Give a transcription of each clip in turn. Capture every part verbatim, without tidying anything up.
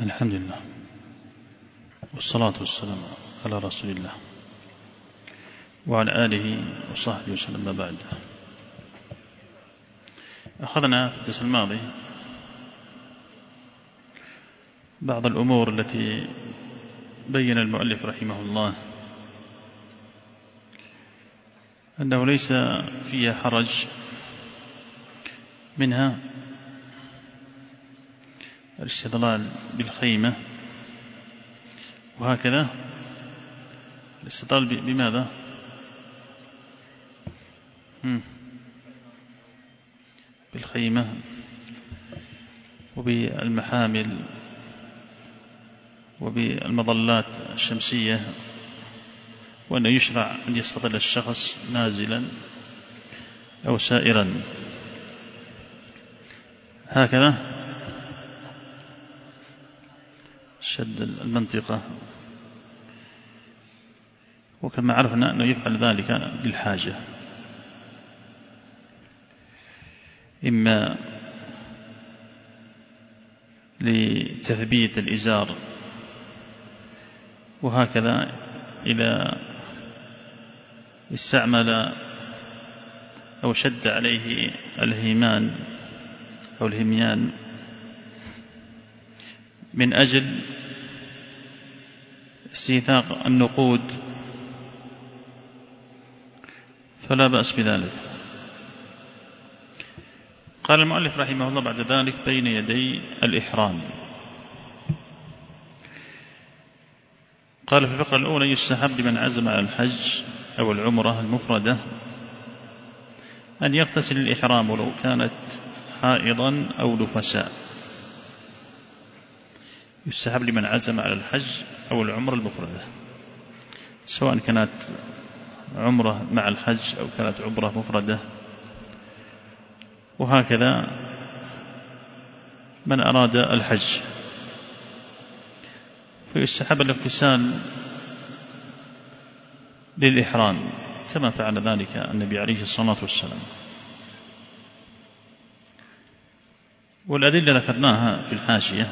الحمد لله والصلاة والسلام على رسول الله وعلى آله وصحبه وسلم. ما بعد، أخذنا في الدرس الماضي بعض الأمور التي بين المؤلف رحمه الله أنه ليس فيها حرج، منها الاستدلال بالخيمة، وهكذا الاستدلال بماذا؟ بالخيمة وبالمحامل وبالمظلات الشمسية، وأنه يشرع أن يستظل الشخص نازلا أو سائرا، هكذا شد المنطقة. وكما عرفنا أنه يفعل ذلك للحاجة، إما لتثبيت الإزار، وهكذا إذا استعمل أو شد عليه الهيمان أو الهميان من أجل استيثاق النقود فلا بأس بذلك. قال المؤلف رحمه الله بعد ذلك: بين يدي الإحرام. قال في الفقرة الأولى: يستحب لمن عزم على الحج أو العمرة المفردة أن يغتسل الإحرام ولو كانت حائضا أو نفساء. يستحب لمن عزم على الحج أو العمرة المفردة، سواء كانت عمرة مع الحج أو كانت عمرة مفردة، وهكذا من أراد الحج فيستحب الاغتسال للإحرام كما فعل ذلك النبي عليه الصلاة والسلام. والأدلة ذكرناها في الحاشية.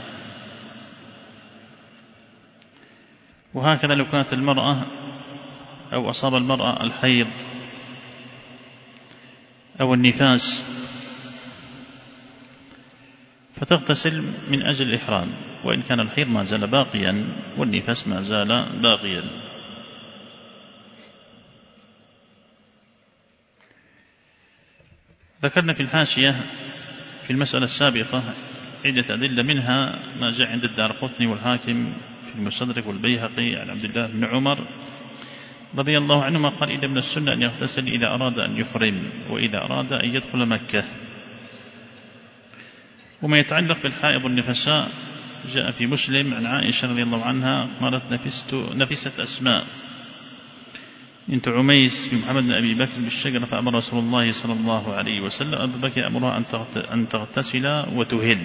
وهكذا لو كانت المرأة أو أصاب المرأة الحيض أو النفاس فتغتسل من أجل الإحرام، وإن كان الحيض ما زال باقيا والنفاس ما زال باقيا. ذكرنا في الحاشية في المسألة السابقة عدة أدلة، منها ما جاء عند الدارقطني والحاكم في المستدرك والبيهقي عن عبد الله بن عمر رضي الله عنهما قال: إن من السنة أن يغتسل إذا أراد أن يحرم وإذا أراد أن يدخل مكة. وما يتعلق بالحائض والنفساء جاء في مسلم عن عائشة رضي الله عنها قالت: نفست, نفست أسماء بنت عميس بمحمد بن أبي بكر بالشجرة، فأمر رسول الله صلى الله عليه وسلم أبا بكر أمرها أن تغتسل وتهل.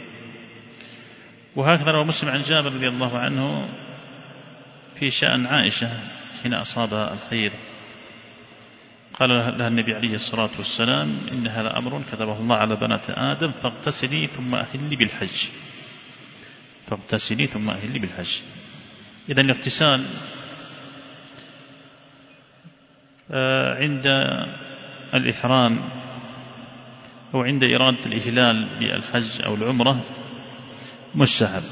وهكذا روى مسلم عن جابر رضي الله عنه في شأن عائشة حين أصابها الحيض، قال لها النبي عليه الصلاة والسلام: إن هذا أمر كتبه الله على بنات آدم، فاغتسلي ثم أهلي بالحج فاغتسلي ثم أهلي بالحج. إذن الاغتسال عند الإحرام أو عند إرادة الإهلال بالحج أو العمرة مستحب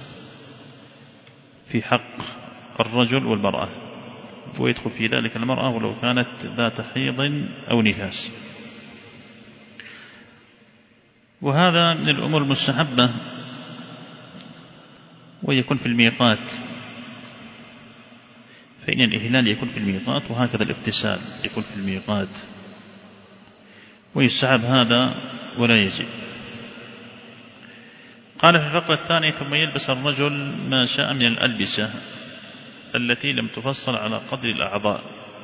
في حق الرجل والمرأة، ويدخل في ذلك المرأة ولو كانت ذات حيض أو نفاس. وهذا من الأمور المستحبة، ويكون في الميقات، فإن الإهلال يكون في الميقات، وهكذا الاغتسال يكون في الميقات، ويستحب هذا ولا يجب. قال في الفقرة الثانية: ثم يلبس الرجل ما شاء من الألبسة التي لم تفصل على قدر الأعضاء،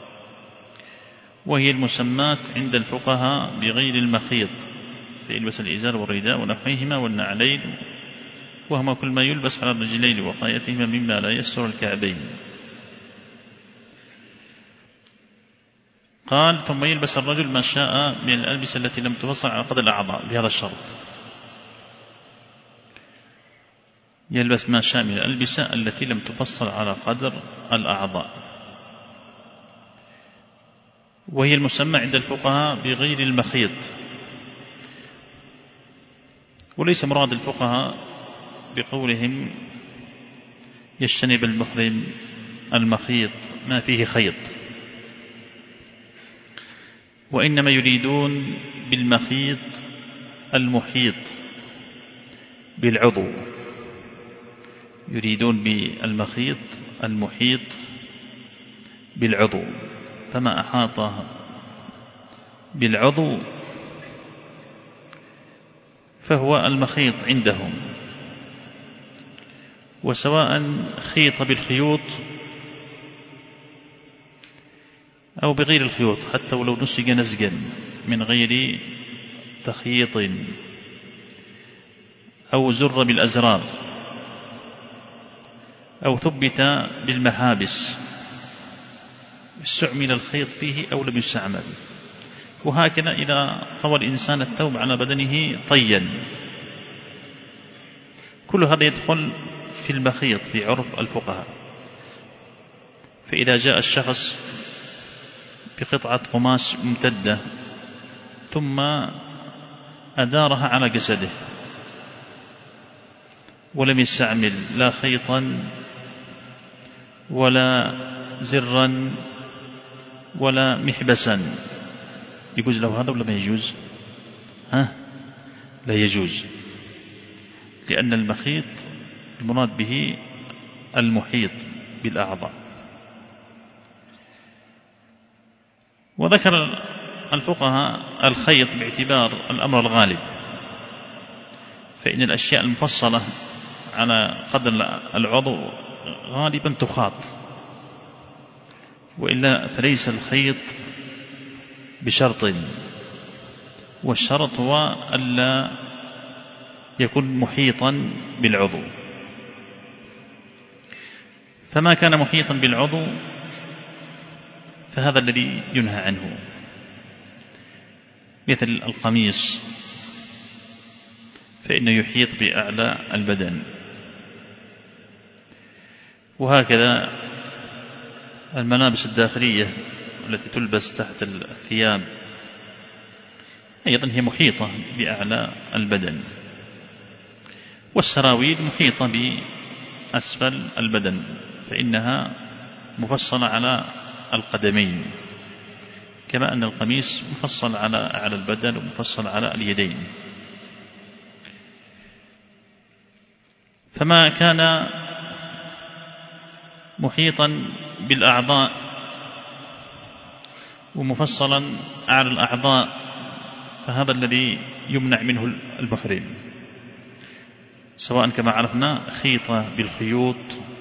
وهي المسمات عند الفقهاء بغير المخيط، فيلبس الإزار والرداء ونحوهما والنعلين، وهما كل ما يلبس على الرجلين وقايتهما مما لا يستر الكعبين. قال: ثم يلبس الرجل ما شاء من الألبسة التي لم تفصل على قدر الأعضاء، بهذا الشرط: يلبس ما شاء من الألبسة التي لم تفصل على قدر الأعضاء، وهي المسمى عند الفقهاء بغير المخيط. وليس مراد الفقهاء بقولهم يجتنب المحرم المخيط ما فيه خيط، وإنما يريدون بالمخيط المحيط بالعضو، يريدون بالمخيط المحيط بالعضو، فما أحاط بالعضو فهو المخيط عندهم. وسواء خيط بالخيوط أو بغير الخيوط، حتى ولو نسج نسجا من غير تخييط أو زر بالأزرار أو ثبت بالمحابس، استعمل الخيط فيه أو لم يستعمل. وهكذا إذا طوى الإنسان الثوب على بدنه طيا، كل هذا يدخل في المخيط في عرف الفقهاء. فإذا جاء الشخص بقطعة قماش ممتدة ثم أدارها على جسده ولم يستعمل لا خيطا ولا زرا ولا محبسا، يجوز له هذا ولا ما يجوز؟ ها؟ لا يجوز، لأن المخيط المراد به المحيط بالأعضاء. وذكر الفقهاء الخيط باعتبار الأمر الغالب، فإن الأشياء المفصلة على قدر العضو غالبا تخاط، وإلا فليس الخيط بشرط، والشرط هو ألا يكون محيطا بالعضو. فما كان محيطا بالعضو فهذا الذي ينهى عنه، مثل القميص فإنه يحيط بأعلى البدن، وهكذا الملابس الداخلية التي تلبس تحت الثياب أيضا هي محيطة بأعلى البدن، والسراويل محيطة بأسفل البدن فإنها مفصلة على القدمين، كما أن القميص مفصل على أعلى البدن ومفصل على اليدين. فما كان محيطا بالأعضاء ومفصلا على الأعضاء فهذا الذي يمنع منه المحرم، سواء كما عرفنا خيط بالخيوط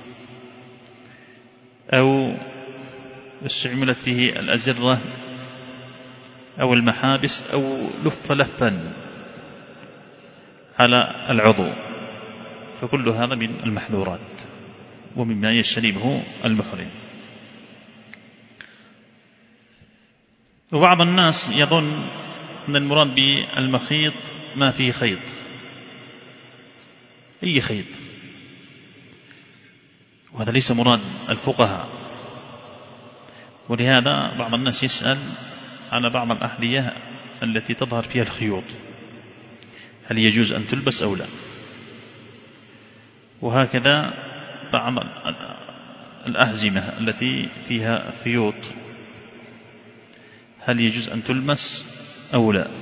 أو استعملت فيه الأزرة أو المحابس أو لف لفا على العضو، فكل هذا من المحذورات ومما يجتنبه المحرم. وبعض الناس يظن أن المراد بالمخيط ما فيه خيط، أي خيط، وهذا ليس مراد الفقهاء. ولهذا بعض الناس يسأل على بعض الأحذية التي تظهر فيها الخيوط هل يجوز أن تلبس أو لا، وهكذا بعض الأحزمة التي فيها خيوط هل يجوز أن تلمس أو لا.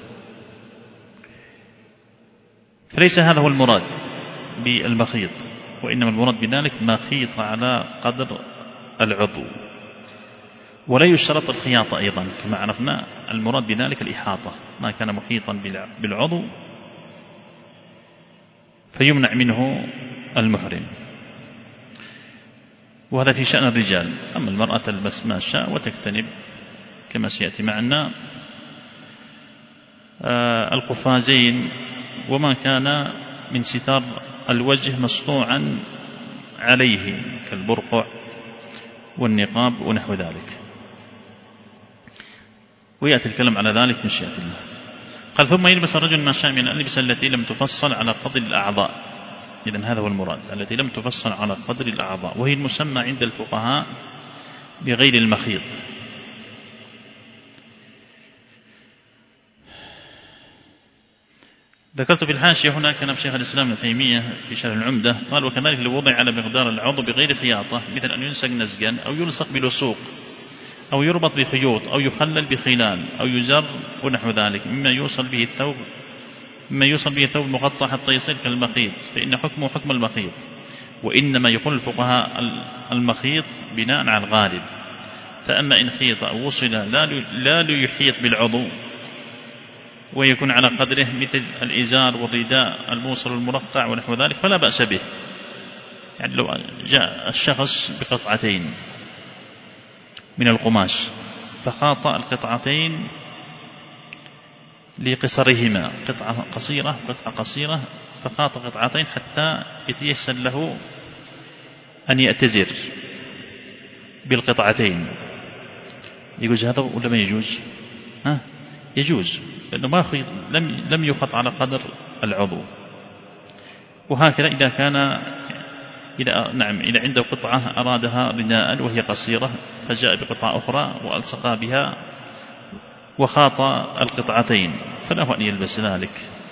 فليس هذا هو المراد بالمخيط، وإنما المراد بذلك ما خيط على قدر العضو، ولا يشترط الخياطة أيضا كما عرفنا، المراد بذلك الإحاطة، ما كان محيطا بالعضو فيمنع منه المحرم. وهذا في شأن الرجال. أما المرأة تلبس ما شاء وتجتنب كما سيأتي معنا القفازين وما كان من ستار الوجه مصنوعا عليه كالبرقع والنقاب ونحو ذلك، ويأتي الكلام على ذلك من شيئة الله. قال ثم يلبس الرجل ما شاء من الألبسة التي لم تفصل على قدر الأعضاء، إذن هذا هو المراد، التي لم تفصل على قدر الأعضاء، وهي المسمى عند الفقهاء بغير المخيط. ذكرت في الحاشية هنا كلام شيخ الإسلام ابن تيمية في شرح العمدة، قال: وكذلك لو وضع على مقدار العضو بغير خياطة، مثل أن ينسج نسجا أو يلصق بلصوق أو يربط بخيوط أو يخلل بخلال أو يزر ونحو ذلك مما يوصل به الثوب مما يوصل به الثوب مقطع حتى يصير كالمخيط، فإن حكمه حكم المخيط. وإنما يقول الفقهاء المخيط بناء على الغالب، فأما إن خيط أو وصل لا ليحيط بالعضو ويكون على قدره مثل الإزار والرداء الموصل المرقع ونحو ذلك فلا بأس به. يعني لو جاء الشخص بقطعتين من القماش فخاط القطعتين لقصرهما، قطعة قصيرة قطعة قصيرة، فخاط قطعتين حتى يتيسر له أن يأتزر بالقطعتين، يجوز هذا ولا ما يجوز؟ ها؟ يجوز، لأنه ما خيط لم لم يخط على قدر العضو. وهكذا إذا كان إذا نعم إذا عنده قطعة أرادها رداء وهي قصيرة فجاء بقطعة أخرى وألصق بها وخاط القطعتين فله أن يلبس ذلك،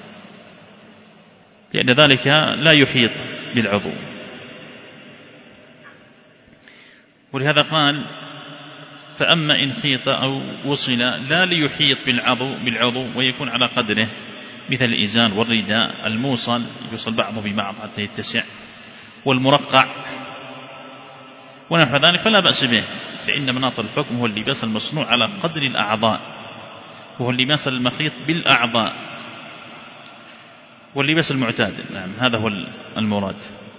لأن ذلك لا يحيط بالعضو. ولهذا قال: فأما إن خيط أو وصل لا ليحيط بالعضو بالعضو ويكون على قدره مثل الإزار والرداء الموصل يوصل بعضه ببعض حتى يتسع والمرقع ونحو ذلك فلا بأس به، فإن مناط الحكم هو اللباس المصنوع على قدر الأعضاء، وهو اللباس المخيط بالأعضاء واللباس المعتاد. نعم هذا هو المراد.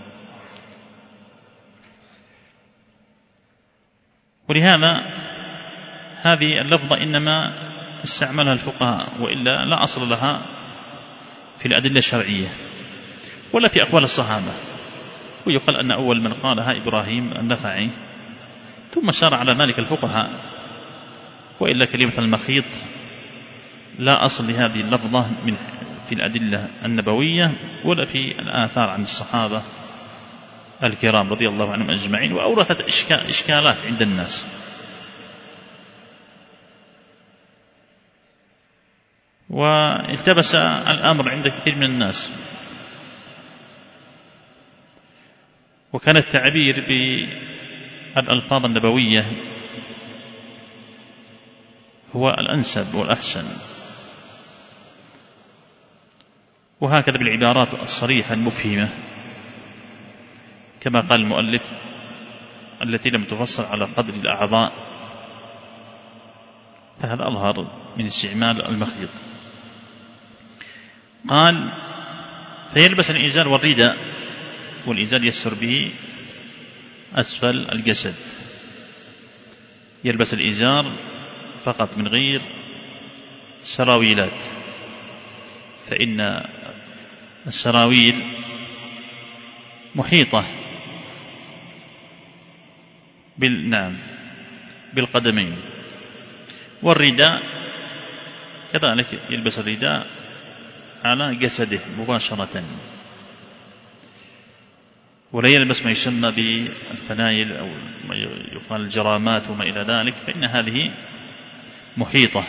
ولهذا هذه اللفظة إنما استعملها الفقهاء، وإلا لا أصل لها في الأدلة الشرعية ولا في أقوال الصحابة. ويقال أن أول من قالها إبراهيم النخعي، ثم سار على ذلك الفقهاء، وإلا كلمة المخيط لا أصل لهذه اللفظة من في الأدلة النبوية ولا في الآثار عن الصحابة الكرام رضي الله عنهم أجمعين، وأورثت إشكالات عند الناس. والتبس الأمر عند كثير من الناس، وكان التعبير بالألفاظ النبوية هو الأنسب والأحسن، وهكذا بالعبارات الصريحة المفهمة كما قال المؤلف التي لم تفصل على قدر الأعضاء، فهذا أظهر من استعمال المخيط. قال: فيلبس الإزار والرداء، والإزار يستر به أسفل الجسد، يلبس الإزار فقط من غير سراويلات، فإن السراويل محيطة بال... نعم بالقدمين، والرداء كذلك يلبس الرداء على جسده مباشرة، ولا يلبس ما يسمى بالفنايل أو ما يقال الجرامات وما إلى ذلك، فإن هذه محيطة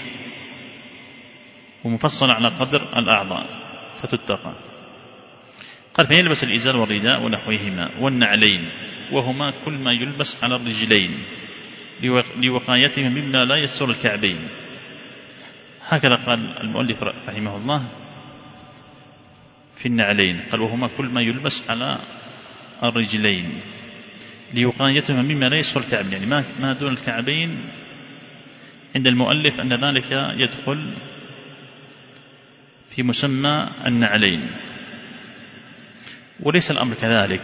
ومفصلة على قدر الأعضاء فتتقى. قال: فيلبس الإزار والرداء ونحوهما والنعلين، وهما كل ما يلبس على الرجلين لوقايتهم مما لا يستر الكعبين. هكذا قال المؤلف رحمه الله في النعلين، قال: وهما كل ما يلبس على الرجلين لوقايتهم مما لا يستر الكعبين، يعني ما دون الكعبين عند المؤلف أن ذلك يدخل في مسمى النعلين، وليس الأمر كذلك،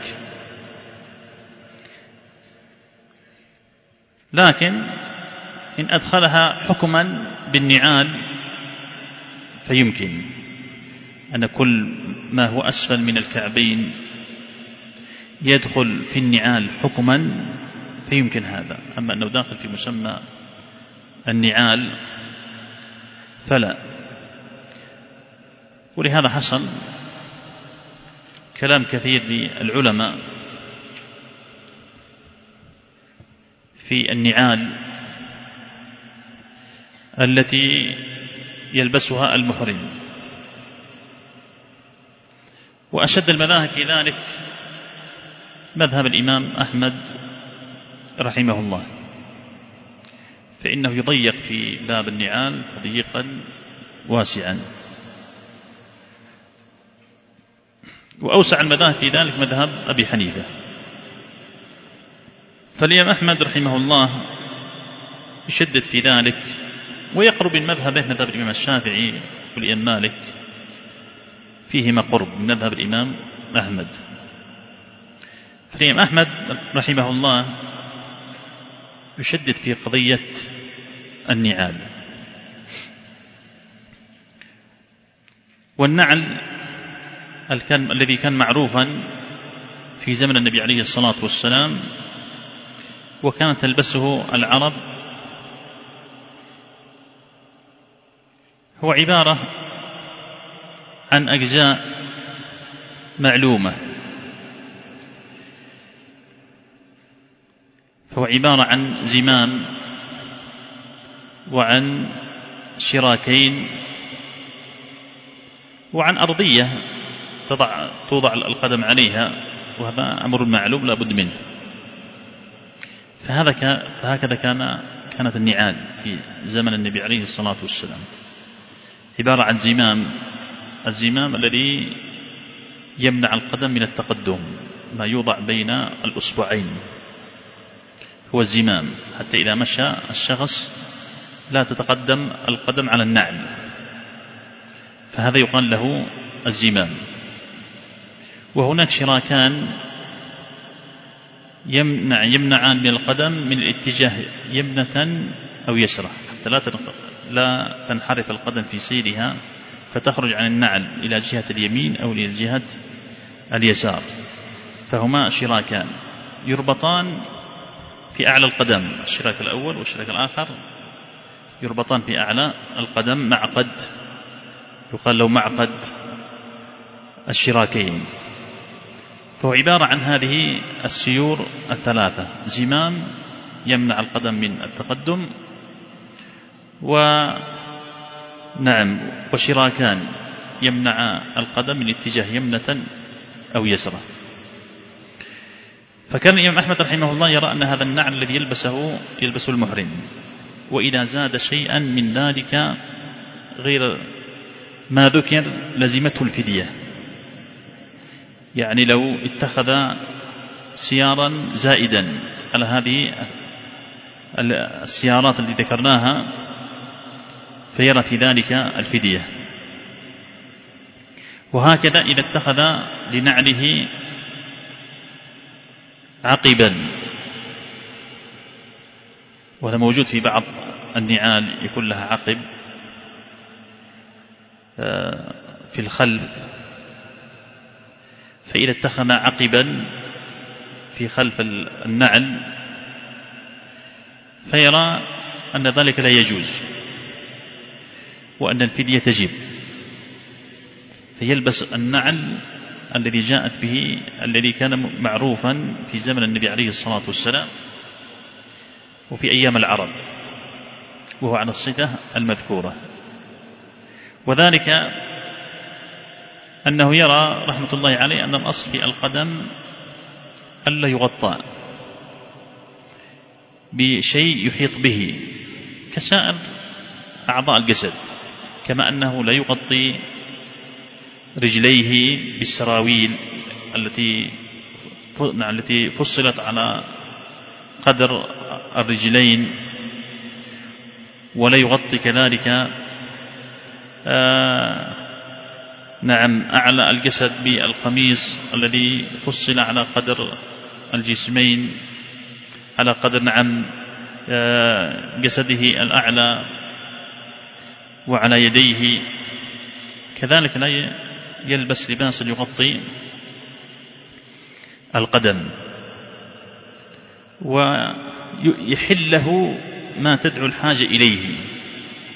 لكن إن أدخلها حكما بالنعال فيمكن أن كل ما هو أسفل من الكعبين يدخل في النعال حكما فيمكن هذا، أما أنه داخل في مسمى النعال فلا. ولهذا حصل كلام كثير للعلماء في النعال التي يلبسها المحرم، وأشد المذاهب في ذلك مذهب الإمام أحمد رحمه الله، فإنه يضيق في باب النعال تضييقا واسعا. وأوسع المذاهب في ذلك مذهب أبي حنيفة. فالإمام أحمد رحمه الله يشدد في ذلك، ويقرب من مذهبه مذهب الإمام الشافعي والإمام مالك، فيهما قرب من مذهب الإمام أحمد. فالإمام أحمد رحمه الله يشدد في قضية النعال. والنعل الذي كان معروفا في زمن النبي عليه الصلاة والسلام وكانت تلبسه العرب هو عبارة عن أجزاء معلومة، فهو عبارة عن زمام وعن شراكين وعن أرضية تضع توضع القدم عليها، وهذا أمر معلوم لا بد منه. فهذا فهكذا كان كانت النعال في زمن النبي عليه الصلاة والسلام، عبارة عن زمام، الزمام الذي يمنع القدم من التقدم، ما يوضع بين الأصبعين هو الزمام، حتى إذا مشى الشخص لا تتقدم القدم على النعل، فهذا يقال له الزمام. وهناك شراكان يمنع يمنعان من القدم من الاتجاه يمنة أو يسرة، حتى لا لا تنحرف القدم في سيرها فتخرج عن النعل إلى جهة اليمين أو إلى جهة اليسار. فهما شراكان يربطان في أعلى القدم، الشراك الأول والشراك الآخر يربطان في أعلى القدم معقد، يقال له معقد الشراكين. فهو عبارة عن هذه السيور الثلاثة: زمام يمنع القدم من التقدم، ونعم وشراكان يمنع القدم من اتجاه يمنة أو يسرة. فكان الإمام أحمد رحمه الله يرى أن هذا النعل الذي يلبسه يلبسه المحرم، وإذا زاد شيئا من ذلك غير ما ذكر لزمته الفدية. يعني لو اتخذ سيارا زائدا على هذه السيارات التي ذكرناها فيرى في ذلك الفدية. وهكذا إذا اتخذ لنعله عقبا، وهذا موجود في بعض النعال يكون لها عقب في الخلف، فإذا اتخذ عقبا في خلف النعل فيرى أن ذلك لا يجوز وأن الفدية تجب، فيلبس النعل الذي جاءت به الذي كان معروفا في زمن النبي عليه الصلاة والسلام وفي أيام العرب، وهو على الصفة المذكورة. وذلك أنه يرى رحمة الله عليه أن الأصل في القدم ألا يغطى بشيء يحيط به كسائر أعضاء الجسد، كما أنه لا يغطي رجليه بالسراويل التي التي فصلت على قدر الرجلين، ولا يغطي كذلك آه نعم أعلى الجسد بالقميص الذي فصل على قدر الجسمين، على قدر نعم آه جسده الأعلى وعلى يديه. كذلك لا يلبس لباس يغطي القدم، ويحله ما تدعو الحاجة إليه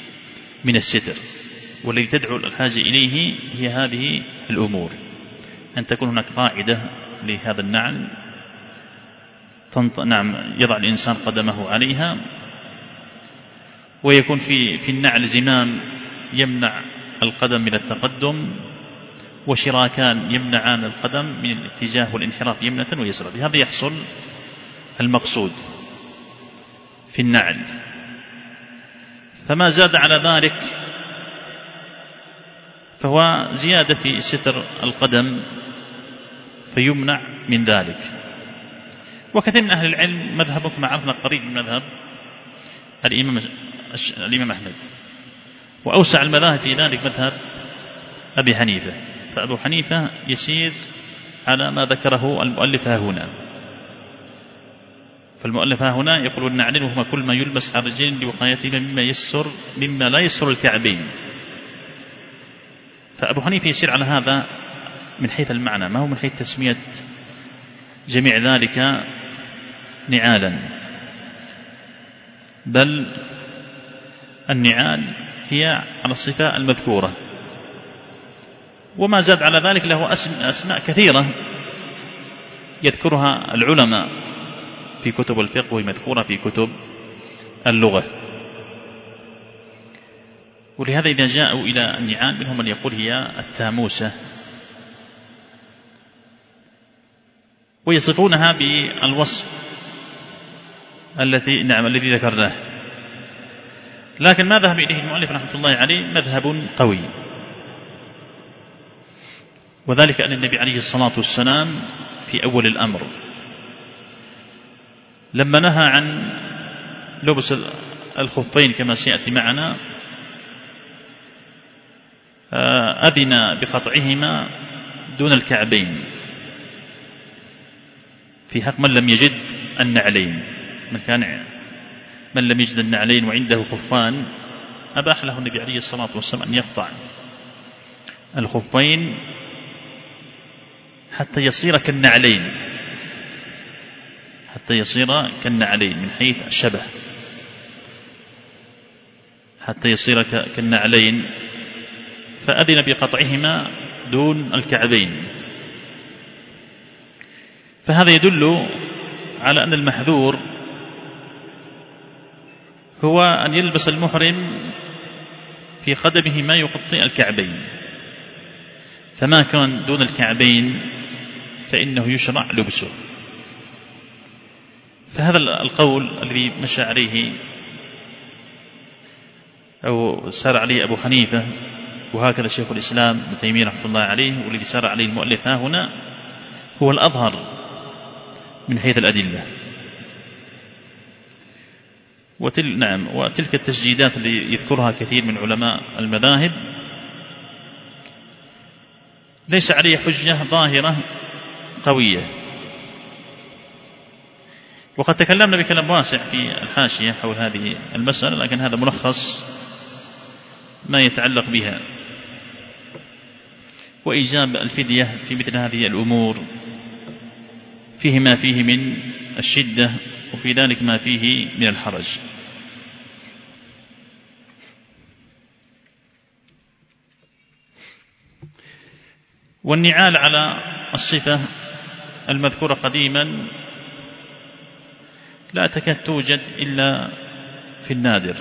من الستر، والذي تدعو الحاجة إليه هي هذه الأمور أن تكون هناك قاعدة لهذا النعل نعم يضع الإنسان قدمه عليها، ويكون في في النعل زمام يمنع القدم من التقدم، وشراكان يمنعان القدم من الاتجاه والانحراف يمنة ويسرى. بهذا يحصل المقصود في النعل. فما زاد على ذلك فهو زيادة في ستر القدم فيمنع من ذلك. وكثير من أهل العلم مذهبكم عرفنا قريب من مذهب الإمام الإمام أحمد، وأوسع المذاهب في ذلك مذهب أبي حنيفة. فأبو حنيفة يسير على ما ذكره المؤلف ها هنا. فالمؤلف ها هنا يقول والنعلين وهما كل ما يلبس على الرجلين لوقايتهما مما يسر مما لا يسر الكعبين. فأبو حنيفة يسير على هذا من حيث المعنى، ما هو من حيث تسمية جميع ذلك نعالا، بل النعال هي على الصفة المذكورة. وما زاد على ذلك له أسماء كثيرة يذكرها العلماء في كتب الفقه ومذكورة في كتب اللغة. ولهذا إذا جاءوا إلى النعال منهم من يقول هي التاموسة، ويصفونها بالوصف التي نعم الذي ذكرناه. لكن ما ذهب إليه المؤلف رحمة الله عليه مذهب قوي، وذلك أن النبي عليه الصلاة والسلام في أول الأمر لما نهى عن لبس الخفين كما سيأتي معنا أذن بقطعهما دون الكعبين في حق من لم يجد النعلين. من كان من لم يجد النعلين وعنده خفان أباح له النبي عليه الصلاة والسلام أن يقطع الخفين حتى يصير كالنعلين، حتى يصير كالنعلين من حيث الشبه، حتى يصير كالنعلين. فأذن بقطعهما دون الكعبين. فهذا يدل على أن المحذور هو أن يلبس المحرم في قدمه ما يغطي الكعبين، فما كان دون الكعبين فإنه يشرع لبسه. فهذا القول الذي مشى عليه أو سار عليه أبو حنيفة، وهكذا شيخ الإسلام ابن تيمية رحمة الله عليه، والذي سار عليه المؤلف ها هنا هو الأظهر من حيث الأدلة. وتل نعم وتلك التسجيلات اللي يذكرها كثير من علماء المذاهب ليس عليه حجة ظاهرة قوية. وقد تكلمنا بكلام واسع في الحاشية حول هذه المسألة، لكن هذا ملخص ما يتعلق بها. وإيجاب الفدية في مثل هذه الأمور فيه ما فيه من الشدة، وفي ذلك ما فيه من الحرج. والنعال على الصفة المذكورة قديما لا تكاد توجد إلا في النادر،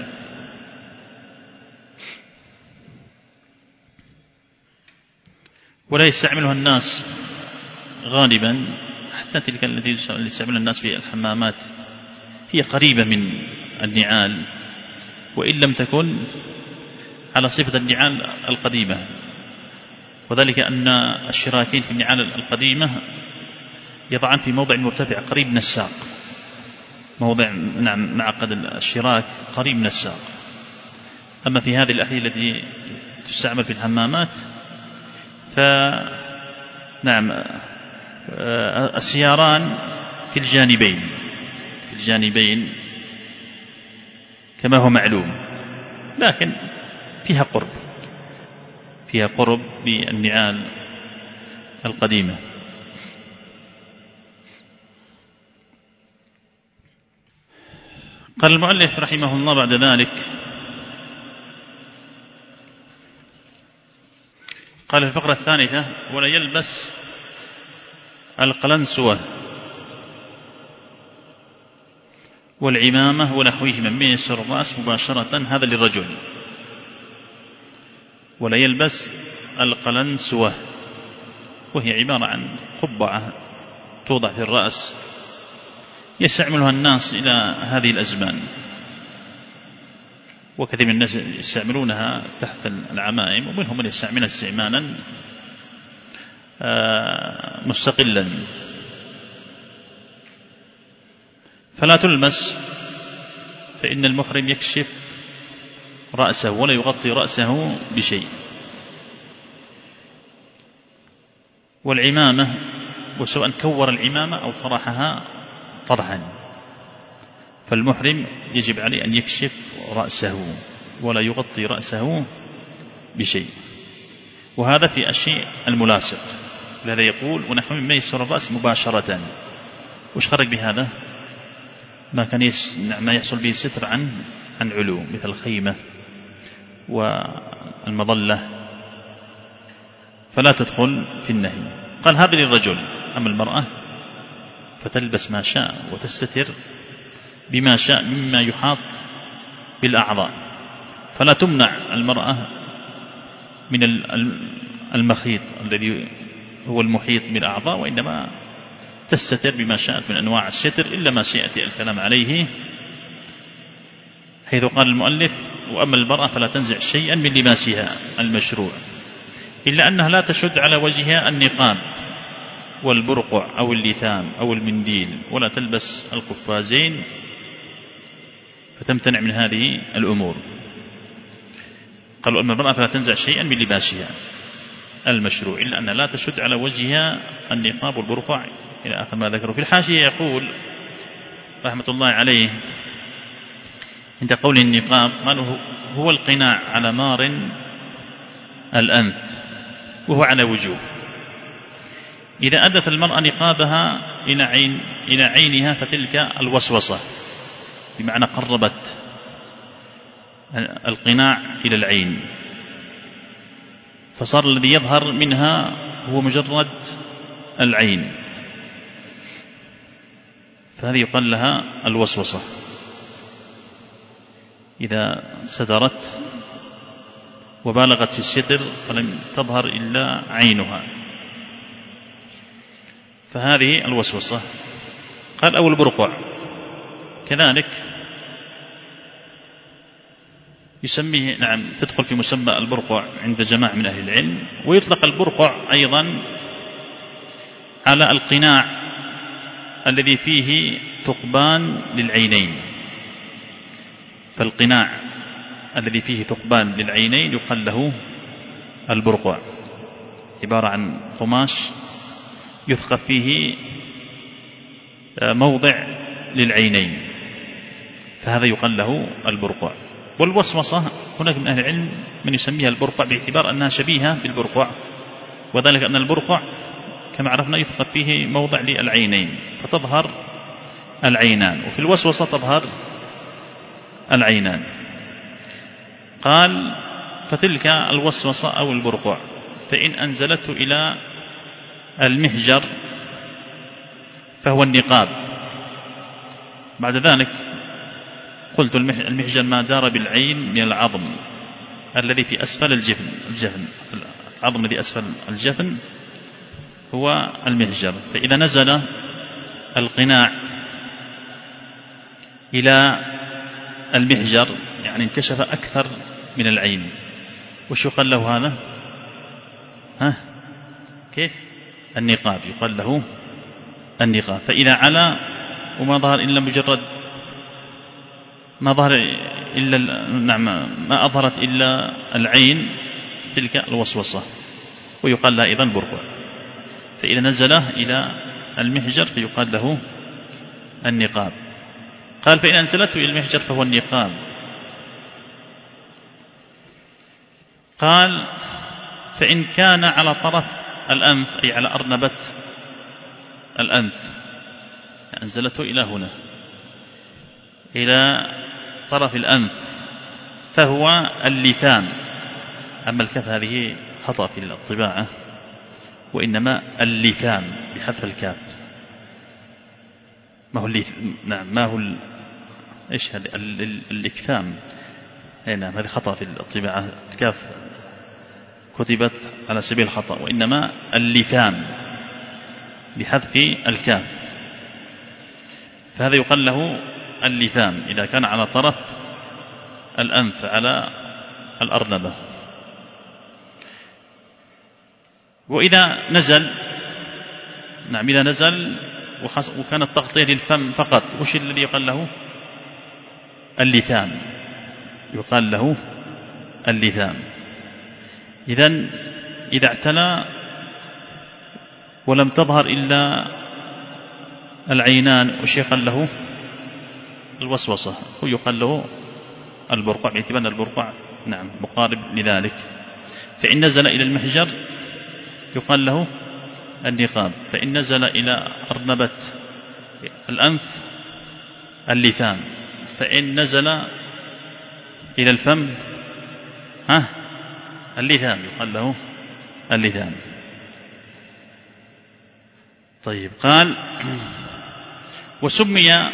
ولا يستعملها الناس غالبا. حتى تلك التي يستعملها الناس في الحمامات هي قريبة من النعال، وإن لم تكن على صفة النعال القديمة. وذلك أن الشراكين في النعال القديمة يضعان في موضع مرتفع قريب من الساق، موضع نعم معقد الشراك قريب من الساق. أما في هذه الأحذية التي تستعمل في الحمامات فنعم السياران في الجانبين في الجانبين كما هو معلوم، لكن فيها قرب فيها قرب بالنعال القديمة. قال المؤلف رحمه الله بعد ذلك: قال في الفقرة الثالثة: ولا يلبس القلنسوة والعمامة ونحوهما من يسر الرأس مباشرة، هذا للرجل. ولا يلبس القلنسوة، وهي عبارة عن قبعة توضع في الرأس يستعملها الناس إلى هذه الأزمان، وكثير من الناس يستعملونها تحت العمائم، ومنهم من يستعملها استعمالا مستقلا. فلا تلمس، فإن المحرم يكشف رأسه ولا يغطي رأسه بشيء. والعمامة، وسواء كور العمامة أو طرحها طرحا، فالمحرم يجب عليه أن يكشف رأسه ولا يغطي رأسه بشيء، وهذا في الشيء الملاصق. لهذا يقول ونحو مما يسر الرأس مباشرة. وش خرج بهذا؟ ما كان يس... ما يحصل به ستر عن عن علو، مثل الخيمة والمظلة، فلا تدخل في النهي. قال هذا للرجل. أما المرأة فتلبس ما شاء وتستتر بما شاء مما يحاط بالأعضاء، فلا تمنع المرأة من المخيط الذي هو المحيط بالأعضاء، وإنما تستتر بما شاءت من أنواع الستر، إلا ما سيأتي الكلام عليه، حيث قال المؤلف وأما المرأة فلا تنزع شيئا من لباسها المشروع، إلا أنها لا تشد على وجهها النقاب والبرقع أو اللثام أو المنديل، ولا تلبس القفازين، فتمتنع من هذه الأمور. قالوا أما المرأة فلا تنزع شيئا من لباسها المشروع، إلا أنها لا تشد على وجهها النقاب والبرقع، إلى آخر ما ذكروا. في الحاشية يقول رحمة الله عليه عند قوله النقاب، قالوا هو القناع على مار الأنف، وهو على وجوه. إذا أدت المرأة نقابها إلى عين إلى عينها فتلك الوسوسة، بمعنى قربت القناع إلى العين، فصار الذي يظهر منها هو مجرد العين، فهذه يقال لها الوسوسة إذا سترت وبالغت في الستر فلم تظهر إلا عينها، فهذه الوسوسة. قال أو البرقع كذلك يسميه، نعم تدخل في مسمى البرقع عند جماعة من أهل العلم. ويطلق البرقع أيضا على القناع الذي فيه ثقبان للعينين، فالقناع الذي فيه ثقبان للعينين يقال له البرقع، عبارة عن قماش يثقب فيه موضع للعينين، فهذا يقال له البرقع. والوسوسة هناك من أهل العلم من يسميها البرقع باعتبار أنها شبيهة بالبرقع، وذلك أن البرقع كما عرفنا يثقب فيه موضع للعينين فتظهر العينان، وفي الوسوسة تظهر العينان. قال فتلك الوسوسة أو البرقع فإن أنزلته إلى المحجر فهو النقاب. بعد ذلك قلت المحجر ما دار بالعين من العظم الذي في أسفل الجفن الجفن العظم الذي أسفل الجفن هو المحجر. فإذا نزل القناع إلى المحجر يعني انكشف أكثر من العين، وش يقال له هذا؟ ها كيف؟ النقاب، يقال له النقاب. فإذا علا وما ظهر إلا مجرد ما ظهر إلا نعم ما أظهرت إلا العين تلك الوسوسة، ويقال لها أيضا برقع. فإذا نزل إلى المحجر فيقال له النقاب. قال فإن أنزلته إلى المحجر فهو النقاب. قال فإن كان على طرف الأنف أي على أرنبة الأنف، أنزلته إلى هنا إلى طرف الأنف فهو اللثام. أما الكف هذه خطأ في الطباعة، وإنما اللثام بحذف الكاف. ما هو اللث... نعم ما هو ال... إيش هذا اللكثام؟ أي نعم هذا خطأ في الطباعة، الكاف كتبت على سبيل الخطأ، وإنما اللثام بحذف الكاف، فهذا يقال له اللثام إذا كان على طرف الأنف على الأرنبة. وإذا نزل نعم إذا نزل وكان التغطية للفم فقط، وش الذي يقال له؟ اللثام، يقال له اللثام. إذن إذا اعتلى ولم تظهر إلا العينان وش يقال له؟ الوسوسة، ويقال له البرقع، باعتبار أن البرقع نعم مقارب لذلك. فإن نزل إلى المحجر يقال له النقاب، فإن نزل إلى أرنبة الأنف اللثام، فإن نزل إلى الفم ها اللثام، يقال له اللثام. طيب قال وسمي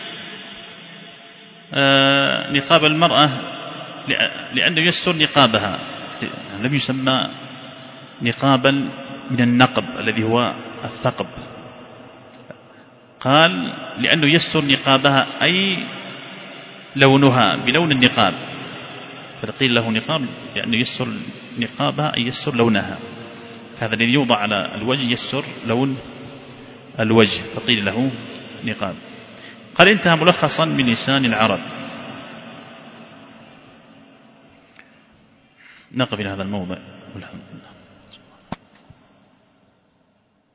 آه نقاب المرأة لأنه يستر نقابها، لم يسمى نقابا من النقب الذي هو الثقب، قال لأنه يستر نقابها أي لونها بلون النقاب، فقيل له نقاب لأنه يستر نقابها أي يستر لونها، فهذا الذي يوضع على الوجه يستر لون الوجه، فقيل له نقاب. قال انتهى ملخصا من لسان العرب. نقف إلى هذا الموضع والحمد لله.